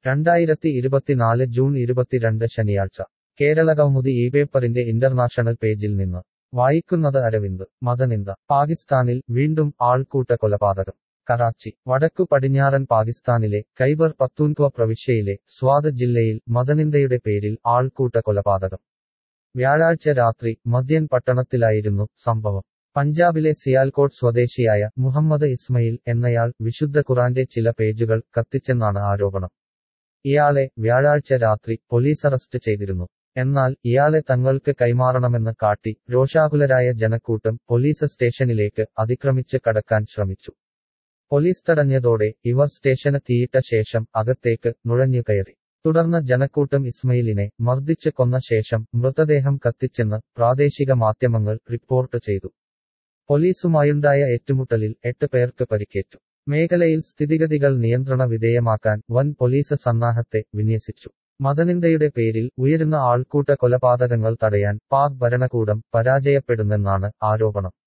2024 June 22 ശനിയാഴ്ച കേരളകൗമുദി ഈ പേപ്പറിന്റെ ഇന്റർനാഷണൽ പേജിൽ നിന്ന് വായിക്കുന്നത് അരവിന്ദ്. മതനിന്ദ. പാകിസ്ഥാനിൽ വീണ്ടും ആൾക്കൂട്ട കൊലപാതകം. കറാച്ചി. വടക്കു പടിഞ്ഞാറൻ പാകിസ്ഥാനിലെ ഖൈബർ പക്തൂൺഖ്വ പ്രവിശ്യയിലെ സ്വാത് ജില്ലയിൽ മതനിന്ദയുടെ പേരിൽ ആൾക്കൂട്ട കൊലപാതകം. വ്യാഴാഴ്ച രാത്രി മദ്യൻ പട്ടണത്തിലായിരുന്നു സംഭവം. പഞ്ചാബിലെ സിയാൽകോട്ട് സ്വദേശിയായ മുഹമ്മദ് ഇസ്മയിൽ എന്നയാൾ വിശുദ്ധ ഖുറാന്റെ ചില പേജുകൾ കത്തിച്ചെന്നാണ് ആരോപണം. ഇയാളെ വ്യാഴാഴ്ച രാത്രി പോലീസ് അറസ്റ്റ് ചെയ്തിരുന്നു. എന്നാൽ ഇയാളെ തങ്ങൾക്ക് കൈമാറണമെന്ന് കാട്ടി രോഷാകുലരായ ജനക്കൂട്ടം പോലീസ് സ്റ്റേഷനിലേക്ക് അതിക്രമിച്ച് കടക്കാൻ ശ്രമിച്ചു. പോലീസ് തടഞ്ഞതോടെ ഇവർ സ്റ്റേഷന് തീയിട്ട ശേഷം അകത്തേക്ക് നുഴഞ്ഞുകയറി. തുടർന്ന് ജനക്കൂട്ടം ഇസ്മയിലിനെ മർദ്ദിച്ച് കൊന്ന ശേഷം മൃതദേഹം കത്തിച്ചെന്ന് പ്രാദേശിക മാധ്യമങ്ങൾ റിപ്പോർട്ട് ചെയ്തു. പോലീസുമായുണ്ടായ ഏറ്റുമുട്ടലിൽ 8 പേർക്ക് പരിക്കേറ്റു. മേഖലയിൽ സ്ഥിതിഗതികൾ നിയന്ത്രണ വിധേയമാക്കാൻ വൻ പോലീസ് സന്നാഹത്തെ വിന്യസിച്ചു. മതനിന്ദയുടെ പേരിൽ ഉയരുന്ന ആൾക്കൂട്ട കൊലപാതകങ്ങൾ തടയാൻ പാക് ഭരണകൂടം പരാജയപ്പെടുന്നെന്നാണ് ആരോപണം.